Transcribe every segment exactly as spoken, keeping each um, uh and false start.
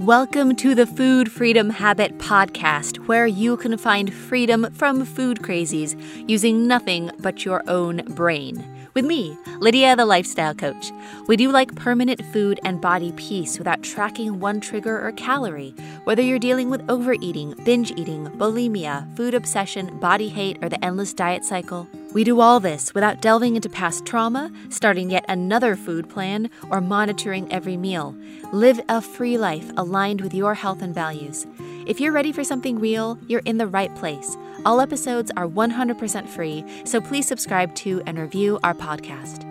Welcome to the Food Freedom Habit Podcast, where you can find freedom from food crazies using nothing but your own brain. With me, Lydia, the Lifestyle Coach. We do like permanent food and body peace without tracking one trigger or calorie. Whether you're dealing with overeating, binge eating, bulimia, food obsession, body hate, or the endless diet cycle, we do all this without delving into past trauma, starting yet another food plan, or monitoring every meal. Live a free life aligned with your health and values. If you're ready for something real, you're in the right place. All episodes are one hundred percent free, so please subscribe to and review our podcast.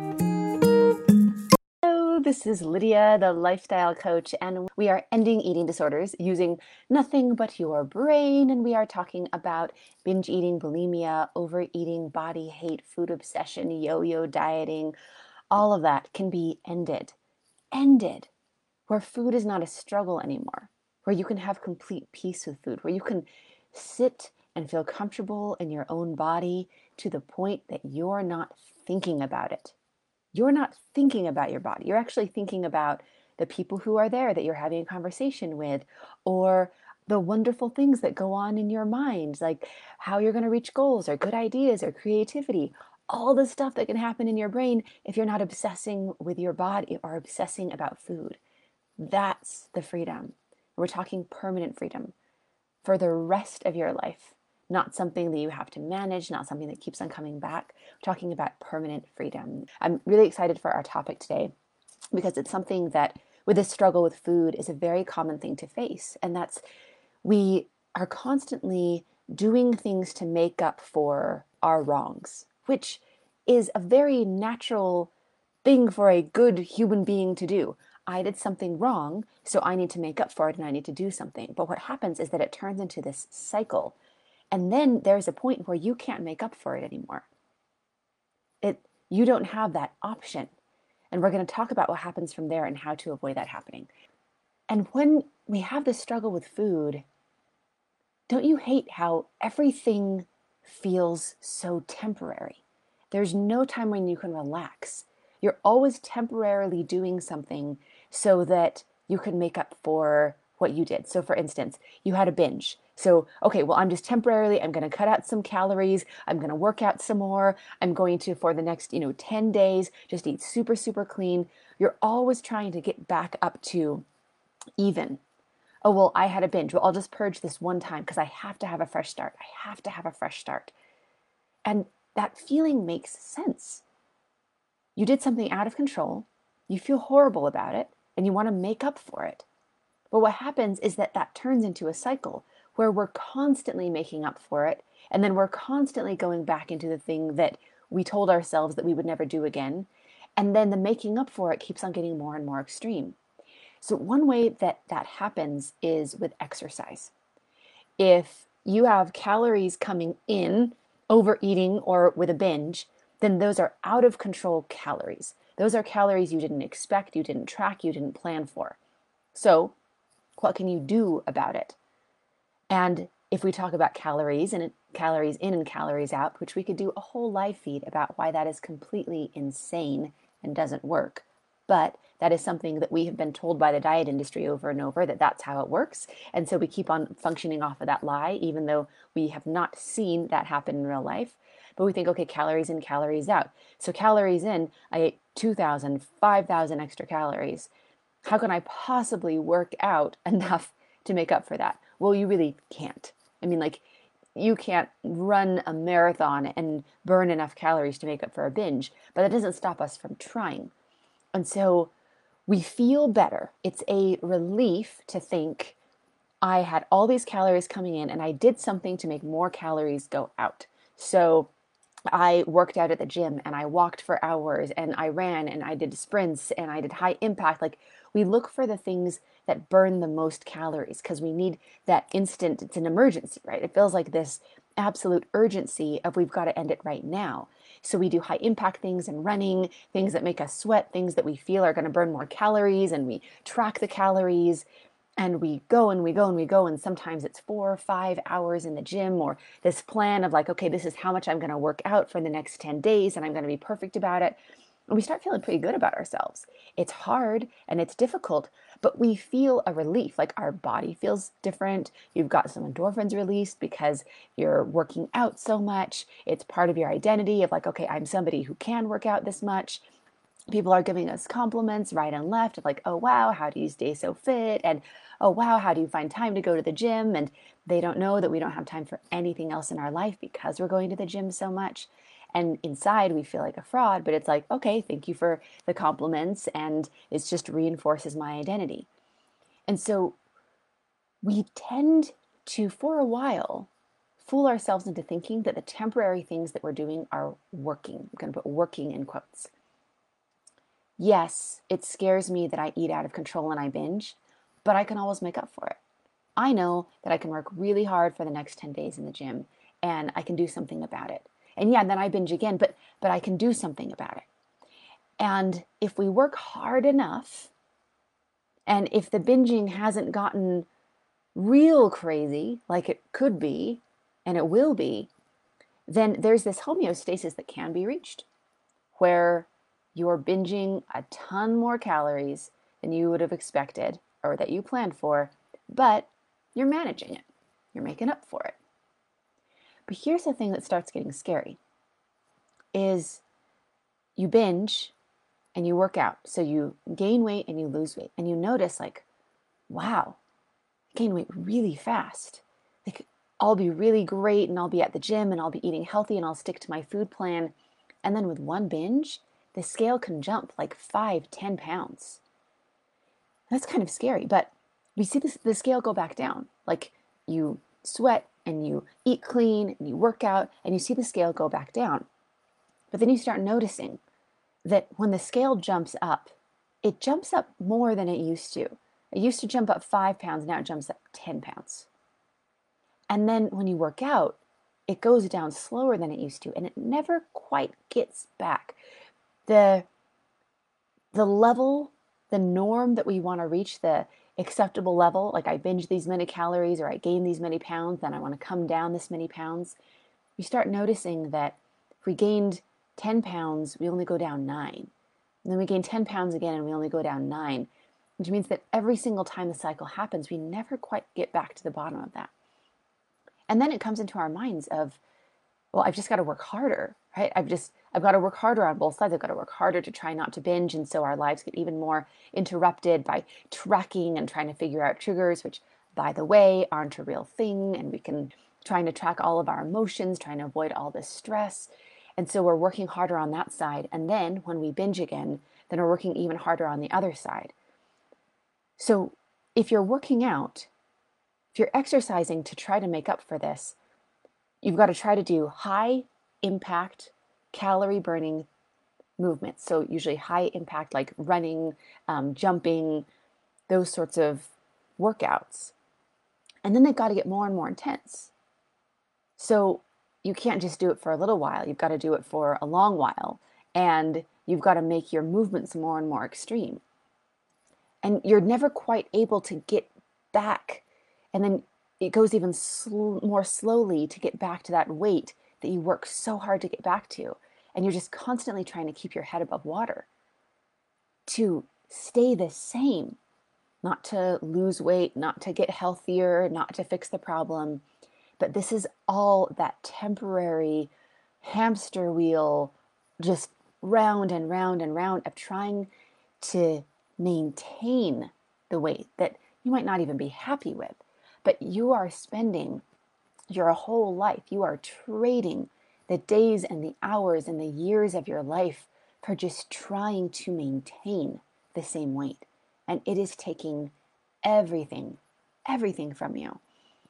Hello, this is Lydia, the Lifestyle Coach, and we are ending eating disorders using nothing but your brain, and we are talking about binge eating, bulimia, overeating, body hate, food obsession, yo-yo dieting. All of that can be ended. Ended. Where food is not a struggle anymore, where you can have complete peace with food, where you can sit and feel comfortable in your own body to the point that you're not thinking about it. You're not thinking about your body. You're actually thinking about the people who are there that you're having a conversation with, or the wonderful things that go on in your mind, like how you're going to reach goals or good ideas or creativity. All the stuff that can happen in your brain if you're not obsessing with your body or obsessing about food. That's the freedom. We're talking permanent freedom for the rest of your life, not something that you have to manage, not something that keeps on coming back. We're talking about permanent freedom. I'm really excited for our topic today because it's something that with this struggle with food is a very common thing to face. And that's we are constantly doing things to make up for our wrongs, which is a very natural thing for a good human being to do. I did something wrong, so I need to make up for it and I need to do something. But what happens is that it turns into this cycle. And then there's a point where you can't make up for it anymore. It, you don't have that option. And we're going to talk about what happens from there and how to avoid that happening. And when we have this struggle with food, don't you hate how everything feels so temporary? There's no time when you can relax. You're always temporarily doing something so that you can make up for what you did. So for instance, you had a binge. So, okay, well, I'm just temporarily, I'm going to cut out some calories. I'm going to work out some more. I'm going to, for the next, you know, ten days, just eat super, super clean. You're always trying to get back up to even. Oh, well, I had a binge. Well, I'll just purge this one time because I have to have a fresh start. I have to have a fresh start. And that feeling makes sense. You did something out of control, you feel horrible about it, and you want to make up for it. But what happens is that that turns into a cycle where we're constantly making up for it, and then we're constantly going back into the thing that we told ourselves that we would never do again, and then the making up for it keeps on getting more and more extreme. So one way that that happens is with exercise. If you have calories coming in, overeating, or with a binge, then those are out of control calories. Those are calories you didn't expect, you didn't track, you didn't plan for. So what can you do about it? And if we talk about calories and calories in and calories out, which we could do a whole live feed about why that is completely insane and doesn't work. But that is something that we have been told by the diet industry over and over that that's how it works. And so we keep on functioning off of that lie, even though we have not seen that happen in real life. But we think, okay, calories in, calories out. So calories in, I ate two thousand, five thousand extra calories. How can I possibly work out enough to make up for that? Well, you really can't. I mean, like, you can't run a marathon and burn enough calories to make up for a binge, but that doesn't stop us from trying. And so we feel better. It's a relief to think I had all these calories coming in and I did something to make more calories go out. So I worked out at the gym and I walked for hours and I ran and I did sprints and I did high impact. Like, we look for the things that burn the most calories because we need that instant, it's an emergency, right? It feels like this absolute urgency of we've got to end it right now. So we do high impact things and running, things that make us sweat, things that we feel are going to burn more calories, and we track the calories. And we go and we go and we go, and sometimes it's four or five hours in the gym, or this plan of like, okay, this is how much I'm going to work out for the next ten days, and I'm going to be perfect about it. And we start feeling pretty good about ourselves. It's hard and it's difficult, but we feel a relief. Like our body feels different. You've got some endorphins released because you're working out so much. It's part of your identity of like, okay, I'm somebody who can work out this much. People are giving us compliments right and left of like, oh, wow, how do you stay so fit? And oh, wow, how do you find time to go to the gym? And they don't know that we don't have time for anything else in our life because we're going to the gym so much. And inside we feel like a fraud, but it's like, okay, thank you for the compliments. And it just reinforces my identity. And so we tend to, for a while, fool ourselves into thinking that the temporary things that we're doing are working. I'm going to put working in quotes. Yes, it scares me that I eat out of control and I binge, but I can always make up for it. I know that I can work really hard for the next ten days in the gym and I can do something about it. And yeah, then I binge again, but but I can do something about it. And if we work hard enough, and if the binging hasn't gotten real crazy like it could be and it will be, then there's this homeostasis that can be reached where you're binging a ton more calories than you would have expected or that you planned for, but you're managing it. You're making up for it. But here's the thing that starts getting scary is you binge and you work out. So you gain weight and you lose weight. And you notice like, wow, I gain weight really fast. Like I'll be really great and I'll be at the gym and I'll be eating healthy and I'll stick to my food plan. And then with one binge, the scale can jump like five, ten pounds. That's kind of scary, but we see this, the scale go back down. Like you sweat and you eat clean and you work out and you see the scale go back down. But then you start noticing that when the scale jumps up, it jumps up more than it used to. It used to jump up five pounds, now it jumps up ten pounds. And then when you work out, it goes down slower than it used to, and it never quite gets back. The, the level, the norm that we want to reach, the acceptable level, like I binge these many calories or I gain these many pounds, then I want to come down this many pounds. You start noticing that if we gained ten pounds, we only go down nine. And then we gain ten pounds again and we only go down nine, which means that every single time the cycle happens, we never quite get back to the bottom of that. And then it comes into our minds of, well, I've just got to work harder, right? I've just, I've got to work harder on both sides. I've got to work harder to try not to binge. And so our lives get even more interrupted by tracking and trying to figure out triggers, which, by the way, aren't a real thing. And we can trying to track all of our emotions, trying to avoid all this stress. And so we're working harder on that side. And then when we binge again, then we're working even harder on the other side. So if you're working out, if you're exercising to try to make up for this, you've got to try to do high impact, calorie burning movements. So usually high impact, like running, um, jumping, those sorts of workouts. And then they've got to get more and more intense. So you can't just do it for a little while. You've got to do it for a long while. And you've got to make your movements more and more extreme. And you're never quite able to get back. And then it goes even sl- more slowly to get back to that weight that you work so hard to get back to. And you're just constantly trying to keep your head above water to stay the same, not to lose weight, not to get healthier, not to fix the problem. But this is all that temporary hamster wheel, just round and round and round of trying to maintain the weight that you might not even be happy with. But you are spending your whole life, you are trading the days and the hours and the years of your life for just trying to maintain the same weight. And it is taking everything, everything from you.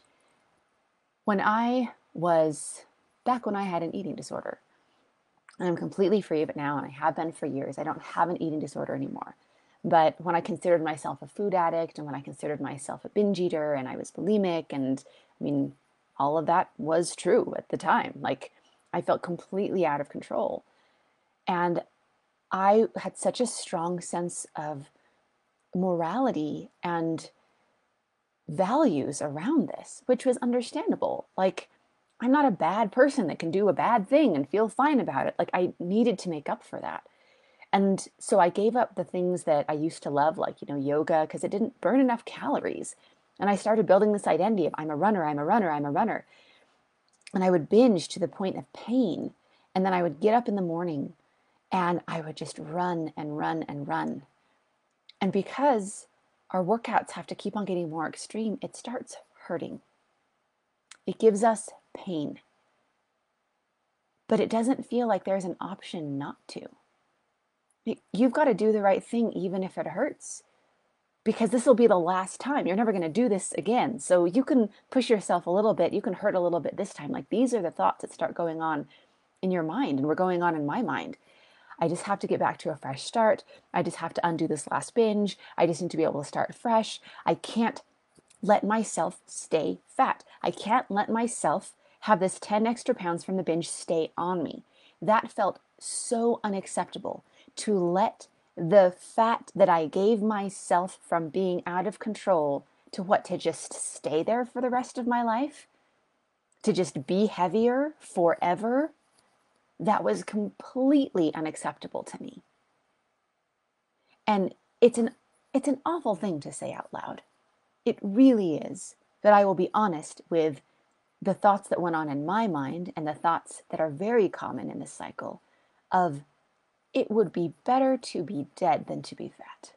When I was, back when I had an eating disorder, and I'm completely free of it now, and I have been for years, I don't have an eating disorder anymore. But when I considered myself a food addict and when I considered myself a binge eater and I was bulimic, and I mean, all of that was true at the time. Like I felt completely out of control. And I had such a strong sense of morality and values around this, which was understandable. Like I'm not a bad person that can do a bad thing and feel fine about it. Like I needed to make up for that. And so I gave up the things that I used to love, like, you know, yoga, because it didn't burn enough calories. And I started building this identity of I'm a runner, I'm a runner, I'm a runner. And I would binge to the point of pain. And then I would get up in the morning and I would just run and run and run. And because our workouts have to keep on getting more extreme, it starts hurting. It gives us pain. But it doesn't feel like there's an option not to. You've got to do the right thing even if it hurts, because this will be the last time. You're never going to do this again. So you can push yourself a little bit. You can hurt a little bit this time. Like, these are the thoughts that start going on in your mind and were going on in my mind. I just have to get back to a fresh start. I just have to undo this last binge. I just need to be able to start fresh. I can't let myself stay fat. I can't let myself have this ten extra pounds from the binge stay on me. That felt so unacceptable, to let the fat that I gave myself from being out of control to what, to just stay there for the rest of my life, to just be heavier forever. That was completely unacceptable to me. And it's an it's an awful thing to say out loud. It really is. But I will be honest with the thoughts that went on in my mind, and the thoughts that are very common in this cycle of, it would be better to be dead than to be fat.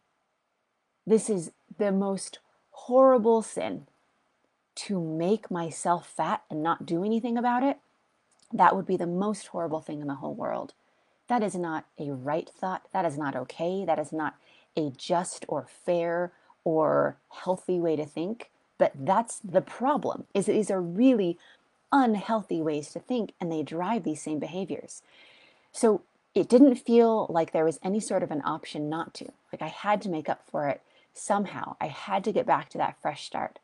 This is the most horrible sin, to make myself fat and not do anything about it. That would be the most horrible thing in the whole world. That is not a right thought. That is not okay. That is not a just or fair or healthy way to think. But that's the problem, is that these are really unhealthy ways to think, and they drive these same behaviors. So it didn't feel like there was any sort of an option not to. Like, I had to make up for it somehow. I had to get back to that fresh start.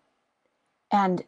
And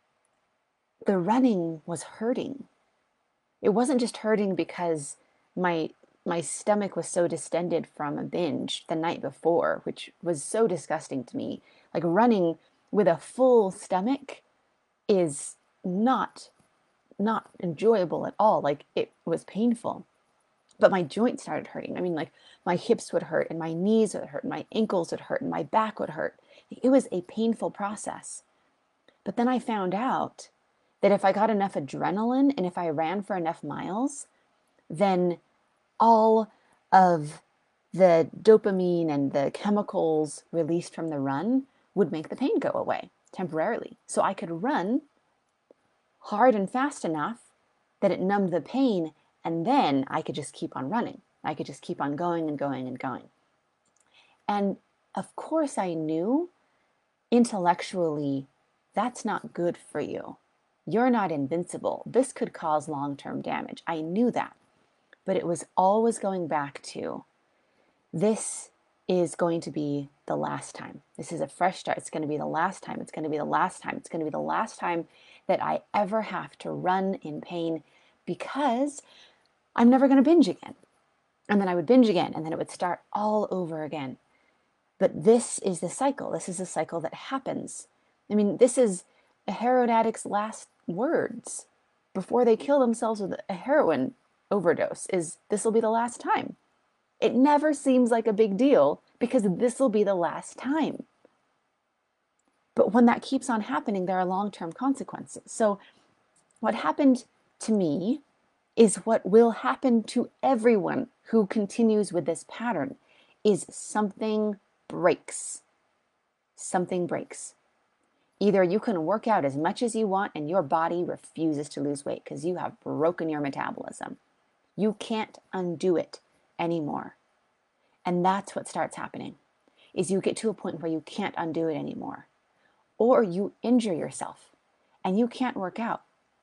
the running was hurting. It wasn't just hurting because my my stomach was so distended from a binge the night before, which was so disgusting to me. Like, running with a full stomach is not not enjoyable at all. Like, it was painful. But my joints started hurting. I mean, like, my hips would hurt, and my knees would hurt, and my ankles would hurt, and my back would hurt. It was a painful process. But then I found out that if I got enough adrenaline and if I ran for enough miles, then all of the dopamine and the chemicals released from the run would make the pain go away temporarily. So I could run hard and fast enough that it numbed the pain, and then I could just keep on running. I could just keep on going and going and going. And of course I knew intellectually that's not good for you. You're not invincible. This could cause long-term damage. I knew that. But it was always going back to, this is going to be the last time. This is a fresh start. It's going to be the last time. It's going to be the last time. It's going to be the last time that I ever have to run in pain, because I'm never going to binge again. And then I would binge again, and then it would start all over again. But this is the cycle. This is a cycle that happens. I mean, this is a heroin addict's last words before they kill themselves with a heroin overdose, is, this will be the last time. It never seems like a big deal, because this will be the last time. But when that keeps on happening, there are long-term consequences. So what happened to me is what will happen to everyone who continues with this pattern, is something breaks. Something breaks. Either you can work out as much as you want and your body refuses to lose weight because you have broken your metabolism. You can't undo it anymore. And that's what starts happening, is you get to a point where you can't undo it anymore. Or you injure yourself and you can't work out.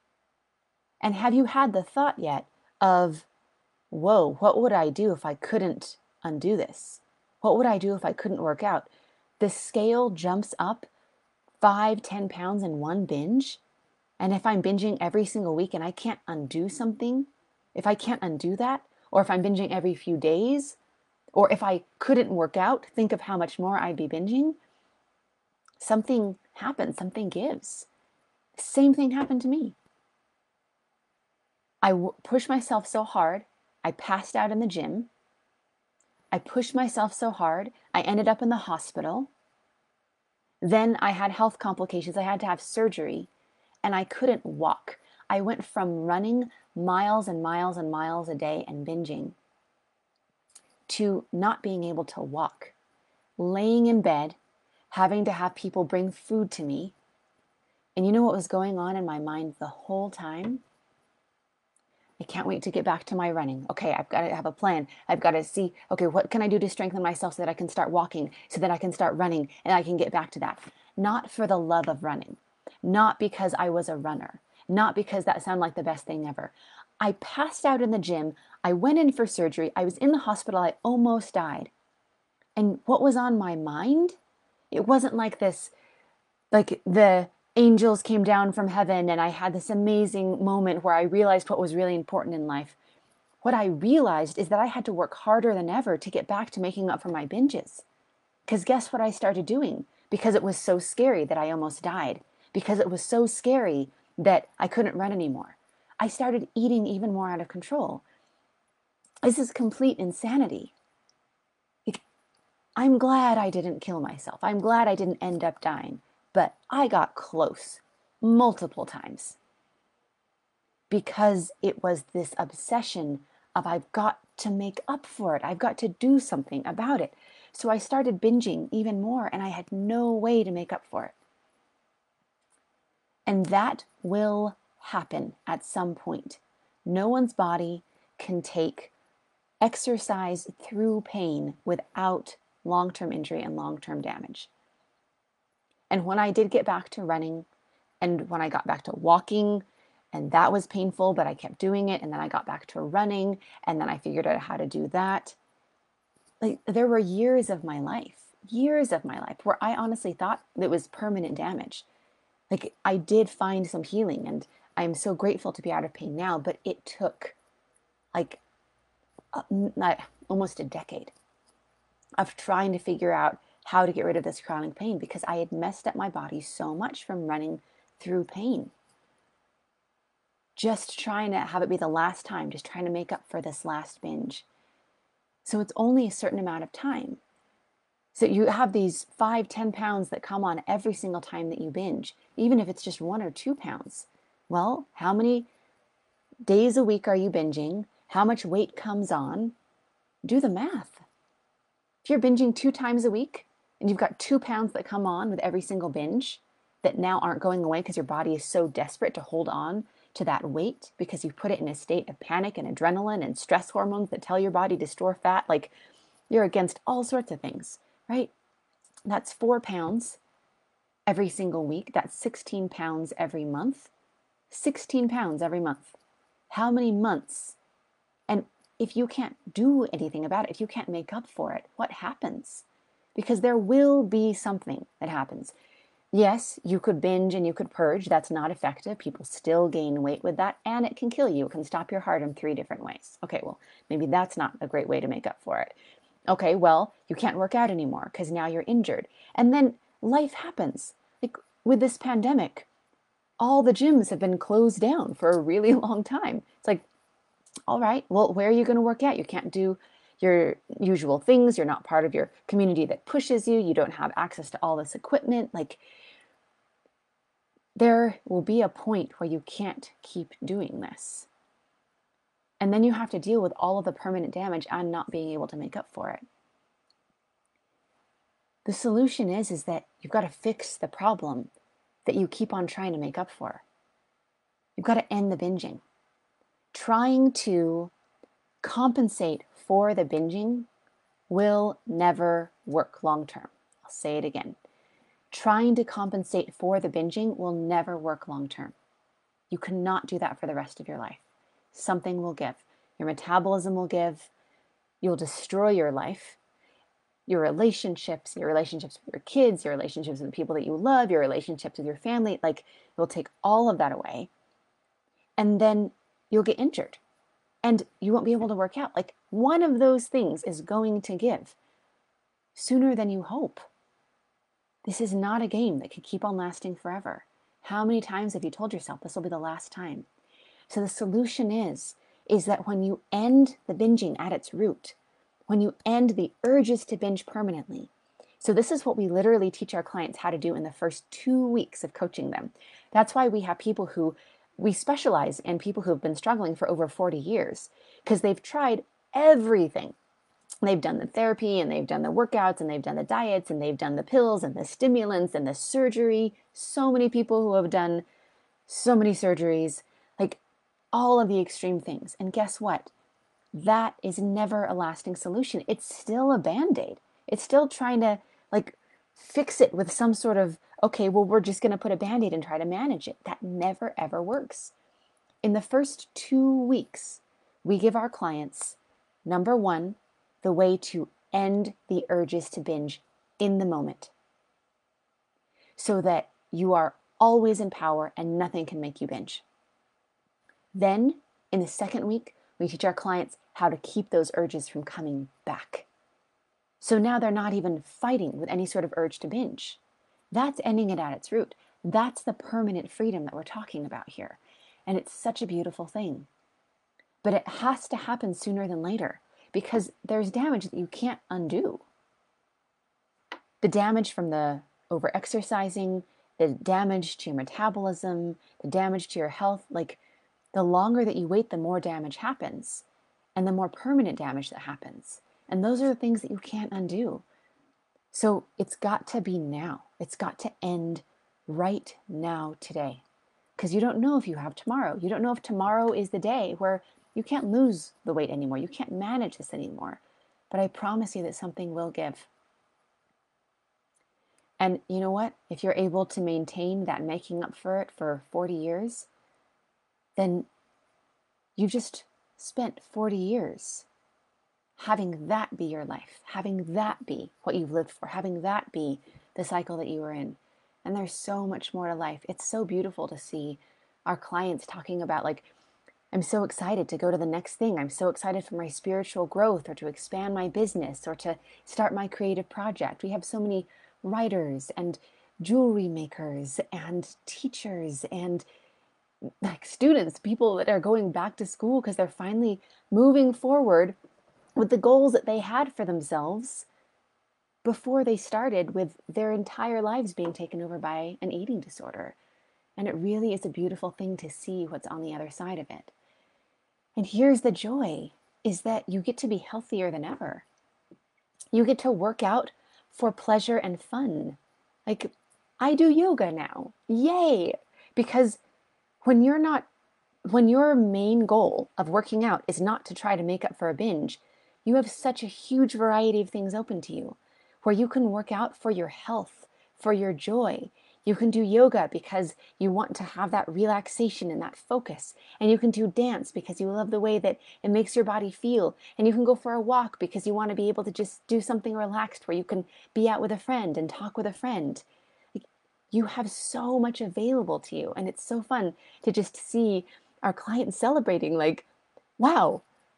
And have you had the thought yet of, whoa, what would I do if I couldn't undo this? What would I do if I couldn't work out? The scale jumps up five, ten pounds in one binge. And if I'm binging every single week and I can't undo something, if I can't undo that, or if I'm binging every few days, or if I couldn't work out, think of how much more I'd be binging. Something happens, something gives. Same thing happened to me. I w- pushed myself so hard, I passed out in the gym. I pushed myself so hard. I ended up in the hospital. Then I had health complications. I had to have surgery and I couldn't walk. I went from running miles and miles and miles a day and binging to not being able to walk, laying in bed, having to have people bring food to me. And you know what was going on in my mind the whole time? I can't wait to get back to my running. Okay, I've got to have a plan. I've got to see, okay, what can I do to strengthen myself so that I can start walking, so that I can start running and I can get back to that. Not for the love of running, not because I was a runner, not because that sounded like the best thing ever. I passed out in the gym. I went in for surgery. I was in the hospital. I almost died. And what was on my mind? It wasn't like this, like the angels came down from heaven and I had this amazing moment where I realized what was really important in life. What I realized is that I had to work harder than ever to get back to making up for my binges. Because guess what I started doing? Because it was so scary that I almost died. Because it was so scary that I couldn't run anymore. I started eating even more out of control. This is complete insanity. I'm glad I didn't kill myself. I'm glad I didn't end up dying. But I got close multiple times because it was this obsession of I've got to make up for it. I've got to do something about it. So I started binging even more and I had no way to make up for it. And that will happen at some point. No one's body can take exercise through pain without long-term injury and long-term damage. And when I did get back to running, and when I got back to walking, and that was painful, but I kept doing it, and then I got back to running, and then I figured out how to do that. Like, there were years of my life, years of my life, where I honestly thought it was permanent damage. Like, I did find some healing, and I'm so grateful to be out of pain now, but it took like uh, not, almost a decade of trying to figure out how to get rid of this chronic pain because I had messed up my body so much from running through pain. Just trying to have it be the last time, just trying to make up for this last binge. So it's only a certain amount of time. So you have these five, ten pounds that come on every single time that you binge, even if it's just one or two pounds. Well, how many days a week are you binging? How much weight comes on? Do the math. If you're binging two times a week and you've got two pounds that come on with every single binge that now aren't going away because your body is so desperate to hold on to that weight because you've put it in a state of panic and adrenaline and stress hormones that tell your body to store fat, like you're against all sorts of things, right? That's four pounds every single week. That's sixteen pounds every month. sixteen pounds every month. How many months? And if you can't do anything about it, if you can't make up for it, what happens? Because there will be something that happens. Yes, you could binge and you could purge. That's not effective. People still gain weight with that, and it can kill you. It can stop your heart in three different ways. Okay, well, maybe that's not a great way to make up for it. Okay, well, you can't work out anymore because now you're injured. And then life happens. Like with this pandemic, all the gyms have been closed down for a really long time. It's like, all right, well, where are you going to work out? You can't do your usual things. You're not part of your community that pushes you. You don't have access to all this equipment. Like, there will be a point where you can't keep doing this. And then you have to deal with all of the permanent damage and not being able to make up for it. The solution is, is that you've got to fix the problem that you keep on trying to make up for. You've got to end the binging. Trying to compensate for the binging will never work long term. I'll say it again. Trying to compensate for the binging will never work long term. You cannot do that for the rest of your life. Something will give. Your metabolism will give. You'll destroy your life, your relationships, your relationships with your kids, your relationships with the people that you love, your relationships with your family. Like, it will take all of that away. And then you'll get injured and you won't be able to work out. Like, one of those things is going to give sooner than you hope. This is not a game that could keep on lasting forever. How many times have you told yourself this will be the last time? So the solution is, is that when you end the binging at its root, when you end the urges to binge permanently. So this is what we literally teach our clients how to do in the first two weeks of coaching them. That's why we have people who, we specialize in people who have been struggling for over forty years, because they've tried everything. They've done the therapy and they've done the workouts and they've done the diets and they've done the pills and the stimulants and the surgery. So many people who have done so many surgeries, like all of the extreme things. And guess what? That is never a lasting solution. It's still a Band-Aid. It's still trying to like fix it with some sort of, okay, well, we're just going to put a Band-Aid and try to manage it. That never, ever works. In the first two weeks, we give our clients, number one, the way to end the urges to binge in the moment so that you are always in power and nothing can make you binge. Then, in the second week, we teach our clients how to keep those urges from coming back. So now they're not even fighting with any sort of urge to binge. That's ending it at its root. That's the permanent freedom that we're talking about here. And it's such a beautiful thing. But it has to happen sooner than later because there's damage that you can't undo. The damage from the over-exercising, the damage to your metabolism, the damage to your health, like the longer that you wait, the more damage happens and the more permanent damage that happens. And those are the things that you can't undo. So it's got to be now. It's got to end right now, today. Because you don't know if you have tomorrow. You don't know if tomorrow is the day where you can't lose the weight anymore. You can't manage this anymore. But I promise you that something will give. And you know what? If you're able to maintain that making up for it for forty years, then you've just spent forty years having that be your life, having that be what you've lived for, having that be the cycle that you were in. And there's so much more to life. It's so beautiful to see our clients talking about, like, I'm so excited to go to the next thing. I'm so excited for my spiritual growth or to expand my business or to start my creative project. We have so many writers and jewelry makers and teachers and like students, people that are going back to school because they're finally moving forward with the goals that they had for themselves before they started with their entire lives being taken over by an eating disorder. And it really is a beautiful thing to see what's on the other side of it. And here's the joy, is that you get to be healthier than ever. You get to work out for pleasure and fun. Like, I do yoga now. Yay! Because when you're not, when your main goal of working out is not to try to make up for a binge, you have such a huge variety of things open to you where you can work out for your health, for your joy. You can do yoga because you want to have that relaxation and that focus. And you can do dance because you love the way that it makes your body feel. And you can go for a walk because you want to be able to just do something relaxed where you can be out with a friend and talk with a friend. You have so much available to you. And it's so fun to just see our clients celebrating, like, wow,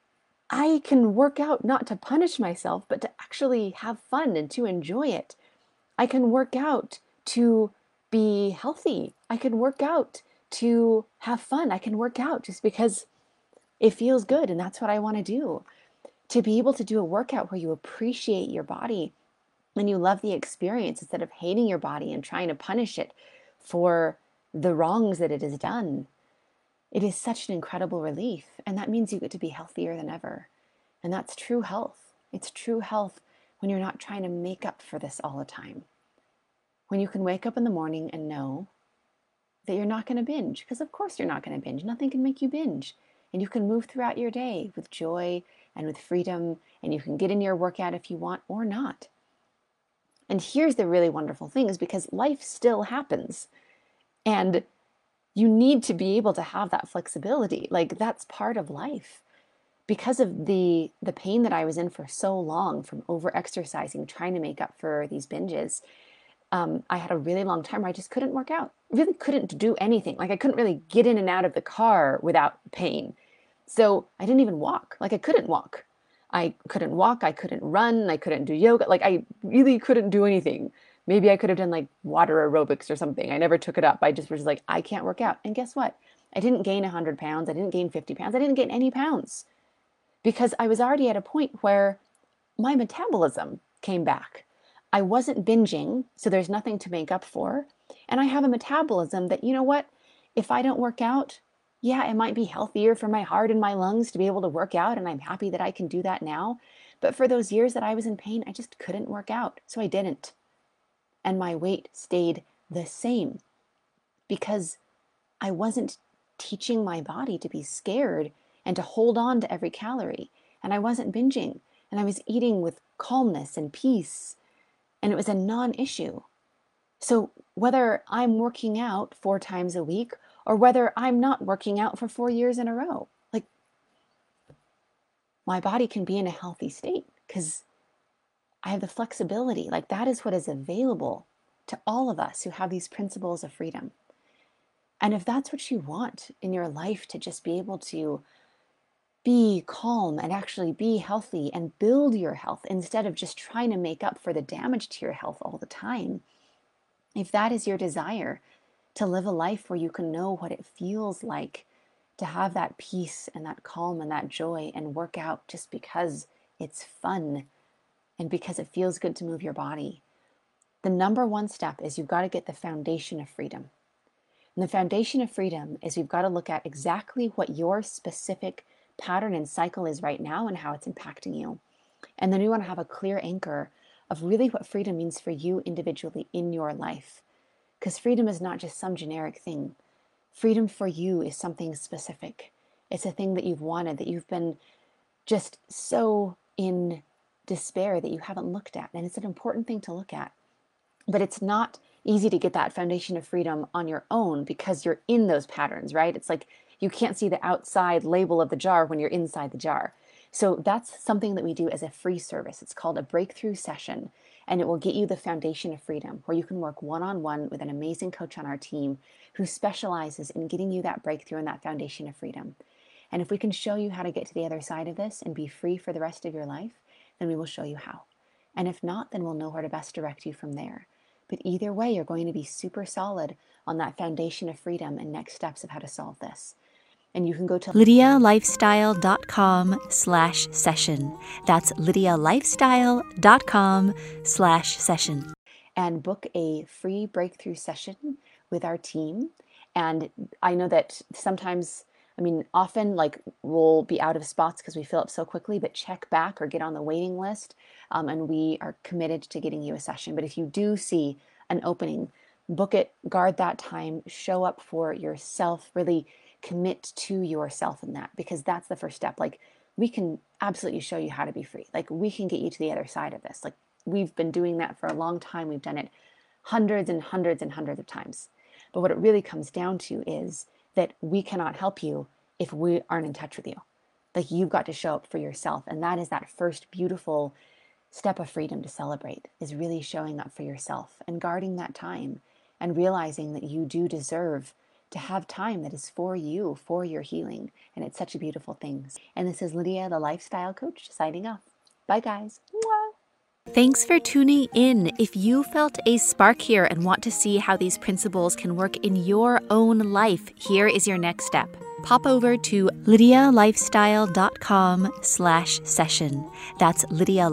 I can work out not to punish myself, but to actually have fun and to enjoy it. I can work out to be healthy. I can work out to have fun. I can work out just because it feels good and that's what I want to do. To be able to do a workout where you appreciate your body and you love the experience instead of hating your body and trying to punish it for the wrongs that it has done. It is such an incredible relief. And that means you get to be healthier than ever. And that's true health. It's true health when you're not trying to make up for this all the time. When you can wake up in the morning and know that you're not going to binge, because of course you're not going to binge. Nothing can make you binge. And you can move throughout your day with joy and with freedom, and you can get in your workout if you want or not. And here's the really wonderful thing, is because life still happens. And you need to be able to have that flexibility. Like, that's part of life. Because of the the pain that I was in for so long from over-exercising, trying to make up for these binges, um, I had a really long time where I just couldn't work out. Really couldn't do anything. Like, I couldn't really get in and out of the car without pain. So I didn't even walk. Like, I couldn't walk. I couldn't walk. I couldn't run. I couldn't do yoga. Like, I really couldn't do anything. Maybe I could have done like water aerobics or something. I never took it up. I just was like, I can't work out. And guess what? I didn't gain one hundred pounds. I didn't gain fifty pounds. I didn't gain any pounds because I was already at a point where my metabolism came back. I wasn't binging, so there's nothing to make up for. And I have a metabolism that, you know what, if I don't work out, yeah, it might be healthier for my heart and my lungs to be able to work out, and I'm happy that I can do that now. But for those years that I was in pain, I just couldn't work out, so I didn't. And my weight stayed the same because I wasn't teaching my body to be scared and to hold on to every calorie. And I wasn't binging, and I was eating with calmness and peace, and it was a non-issue. So whether I'm working out four times a week or whether I'm not working out for four years in a row, like, my body can be in a healthy state because I have the flexibility. Like, that is what is available to all of us who have these principles of freedom. And if that's what you want in your life, to just be able to be calm and actually be healthy and build your health instead of just trying to make up for the damage to your health all the time, if that is your desire, to live a life where you can know what it feels like to have that peace and that calm and that joy and work out just because it's fun and because it feels good to move your body, the number one step is you've got to get the foundation of freedom. And the foundation of freedom is you've got to look at exactly what your specific pattern and cycle is right now and how it's impacting you. And then we want to have a clear anchor of really what freedom means for you individually in your life. Because freedom is not just some generic thing. Freedom for you is something specific. It's a thing that you've wanted, that you've been just so in despair that you haven't looked at. And it's an important thing to look at. But it's not easy to get that foundation of freedom on your own because you're in those patterns, right? It's like you can't see the outside label of the jar when you're inside the jar. So that's something that we do as a free service. It's called a breakthrough session, and it will get you the foundation of freedom, where you can work one-on-one with an amazing coach on our team who specializes in getting you that breakthrough and that foundation of freedom. And if we can show you how to get to the other side of this and be free for the rest of your life, then we will show you how. And if not, then we'll know where to best direct you from there. But either way, you're going to be super solid on that foundation of freedom and next steps of how to solve this. And you can go to lydialifestyle.com slash session. That's lydialifestyle.com slash session. And book a free breakthrough session with our team. And I know that sometimes, I mean, often like we'll be out of spots because we fill up so quickly, but check back or get on the waiting list. Um, and we are committed to getting you a session. But if you do see an opening, book it, guard that time, show up for yourself, really commit to yourself in that, because that's the first step. Like, we can absolutely show you how to be free. Like, we can get you to the other side of this. Like, we've been doing that for a long time. We've done it hundreds and hundreds and hundreds of times. But what it really comes down to is that we cannot help you if we aren't in touch with you. Like, you've got to show up for yourself. And that is that first beautiful step of freedom to celebrate, is really showing up for yourself and guarding that time and realizing that you do deserve to have time that is for you, for your healing. And it's such a beautiful thing. And this is Lydia, the Lifestyle Coach, signing off. Bye, guys. Mwah. Thanks for tuning in. If you felt a spark here and want to see how these principles can work in your own life, here is your next step. Pop over to lydialifestyle.com slash session. That's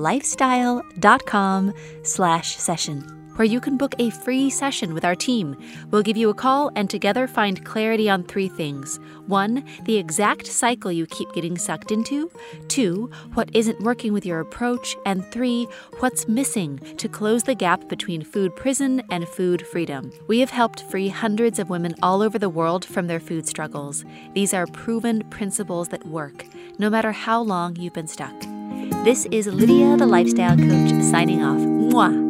lydialifestyle.com slash session. Where you can book a free session with our team. We'll give you a call and together find clarity on three things. One, the exact cycle you keep getting sucked into. Two, what isn't working with your approach. And three, what's missing to close the gap between food prison and food freedom. We have helped free hundreds of women all over the world from their food struggles. These are proven principles that work, no matter how long you've been stuck. This is Lydia, the Lifestyle Coach, signing off. Mwah!